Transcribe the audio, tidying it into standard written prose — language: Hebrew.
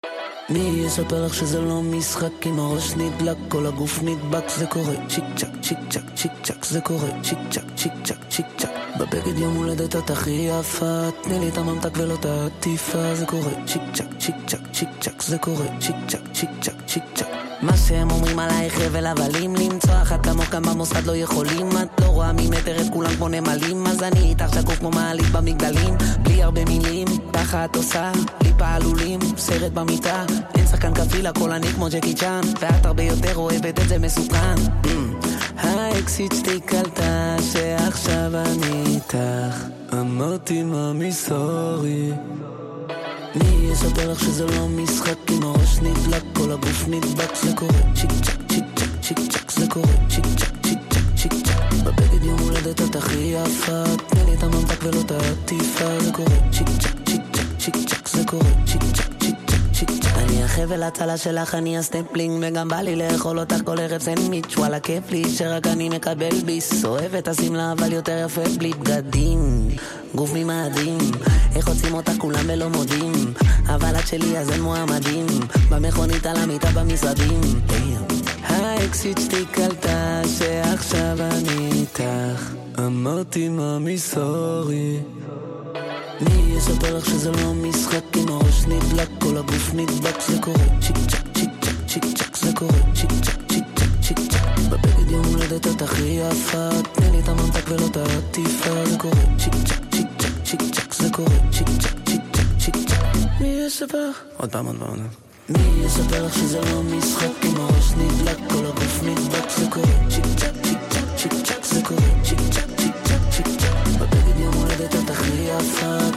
מי יספר לך שזה לא משחק, אם הראש נדלק, כל הגוף נדבק, זה קורה צ'יק צ'ק, צ'יק צ'ק, צ'יק צ'ק, זה קורה צ'יק צ'ק, צ'יק צ'ק, צ'יק צ'ק. בבגד יום הולדת את הכי יפה, תני לי את הממתק ולא את העטיפה, זה קורה צ'יק צ'ק, צ'יק צ'ק, צ'יק צ'ק, זה קורה צ'יק צ'ק, צ'יק צ'ק, צ'יק צ'ק. מה שהם אומרים עלייך חבל הבלים, למצוא אחת כמוך כאן במוסד לא יכולים, את לא רואה ממטר את כולם כמו נמלים, אז אני איתך שקוף כמו מעלית במגדלים, בלי הרבה מילים, ככה את עושה לי פעלולים, סרט במיטה, אין שחקן כפיל, הכל אני כמו ג'קי צ'אן, ואת הרבה יותר אוהבת את זה מסוכן. האקסיט שתי קלטה שעכשיו אני איתך, אמרתי מאמי סורי. מי יספר לך שזה לא משחק, אם הראש נדלק, כל הגוף נדבק, זה קורה צ'יק צ'ק, צ'יק צ'ק, צ'יק צ'ק, זה קורה צ'יק צ'ק, צ'יק צ'ק, צ'יק צ'ק. בבגד יום הולדת את הכי יפה, תני לי את הממתק ולא את העטיפה, זה קורה צ'יק צ'ק, צ'יק צ'ק, צ'יק צ'ק, זה קורה צ'יק צ'ק, צ'יק צ'ק, צ'יק צ'ק. אני החבל הצלה שלך, אני הסטמפלינג, וגם בא לי לאכול אותך כל ערב סנדוויץ', וואלה כיף לי שרק אני מקבל ביס, אוהבת תשים לה אבל יותר יפה בלי בגדים, גוף ממאדים, איך עוצים אותך כולם ולא מודים, אבל את שלי אז אין מועמדים, במכונית על המיטה במשרדים. האקסיט שתי קלטה שעכשיו אני איתך, אמרתי מאמי סורי. מי יספר לך שזה לא משחק, אם הראש נדלק, כל הגוף נדבק, זה קורה צ'יק צ'ק, צ'יק צ'ק, צ'יק צ'ק, זה קורה צ'יק צ'ק, צ'יק צ'ק, צ'יק צ'ק. בבגד יום הולדת את הכי יפה, תני לי את הממתק ולא את העטיפה, זה קורה צ'יק צ'ק, צ'יק צ'ק, צ'יק צ'ק, זה קורה צ'יק צ'ק, צ'יק צ'ק, צ'יק צ'ק. מי יספר? עוד פעם. מי יספר לך שזה לא משחק, אם הראש נדלק, כל הגוף נדבק, זה קורה צ'יק צ'ק, צ'יק צ'ק, צ'יק צ'ק, זה קורה צ'יק צ'ק, צ'יק צ'ק, צ'יק צ'ק. בבגד יום הולדת את הכי יפה,